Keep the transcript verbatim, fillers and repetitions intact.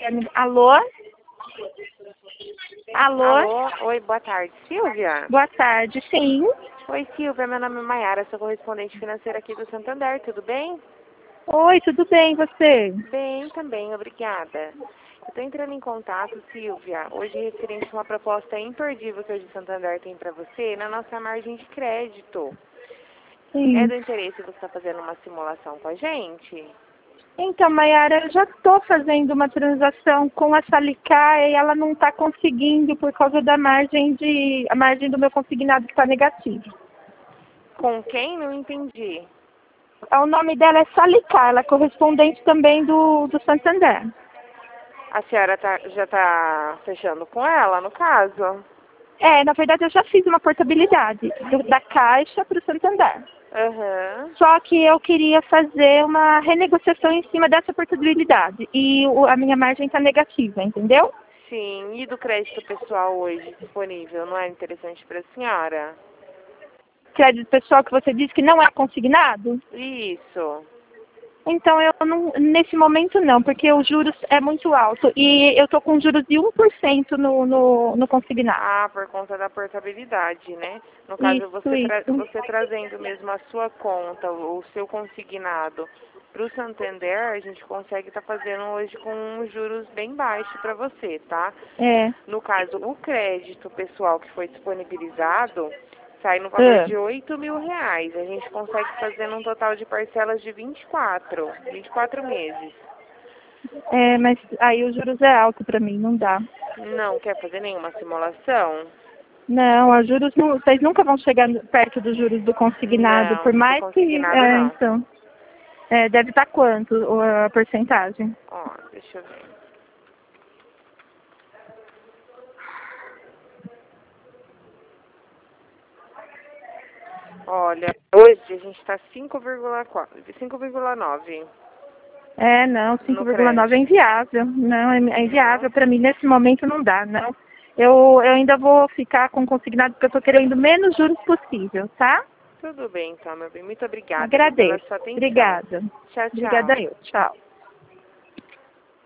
Alô? Alô? Alô? Oi, boa tarde. Silvia? Boa tarde, sim. Oi, Silvia. Meu nome é Maiara, sou correspondente financeira aqui do Santander. Tudo bem? Oi, tudo bem, e você? Bem, também. Obrigada. Eu estou entrando em contato, Silvia, hoje referente a uma proposta imperdível que hoje o Santander tem para você na nossa margem de crédito. Sim. É do interesse você estar fazendo uma simulação com a gente? Então, Maiara, eu já estou fazendo uma transação com a Salicá e ela não está conseguindo por causa da margem de a margem do meu consignado que está negativo. Com quem? Não entendi. O nome dela é Salicá, ela é correspondente também do, do Santander. A senhora tá, já está fechando com ela, no caso? É, na verdade eu já fiz uma portabilidade do, da Caixa para o Santander. Aham. Só que eu queria fazer uma renegociação em cima dessa portabilidade. E o, a minha margem está negativa, entendeu? Sim, e do crédito pessoal hoje disponível, não é interessante para a senhora? Crédito pessoal que você disse que não é consignado? Isso. Então, eu não, nesse momento não, porque os juros é muito alto. E eu estou com juros de um por cento no, no, no consignado. Ah, por conta da portabilidade, né? No caso, Isso, você, tra isso. você trazendo mesmo a sua conta, o seu consignado para o Santander, a gente consegue estar tá fazendo hoje com juros bem baixos para você, tá? É. No caso, o crédito pessoal que foi disponibilizado sai no valor Ah. de oito mil reais. A gente consegue fazer num total de parcelas de vinte e quatro, vinte e quatro meses. É, mas aí os juros é alto para mim, não dá. Não quer fazer nenhuma simulação? Não, os juros não, vocês nunca vão chegar perto dos juros do consignado, Não, por do mais que. consignado É, não. então. É, deve estar quanto a porcentagem? Ó, deixa eu ver. Olha, hoje a gente está cinco vírgula quatro, cinco vírgula nove É, não, cinco no vírgula nove é crédito. inviável. Não, é é Não? inviável para mim nesse momento não dá, não. Eu, eu ainda vou ficar com consignado porque eu estou querendo menos juros possível, tá? Tudo bem, então, meu bem. Muito obrigada, viu, pela Agradeço. sua atenção. Obrigada. Tchau, Obrigada tchau. eu. Tchau.